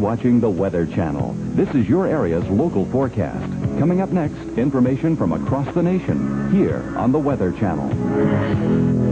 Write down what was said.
watching the Weather Channel. This is your area's local forecast. Coming up next, information from across the nation, here on the Weather Channel.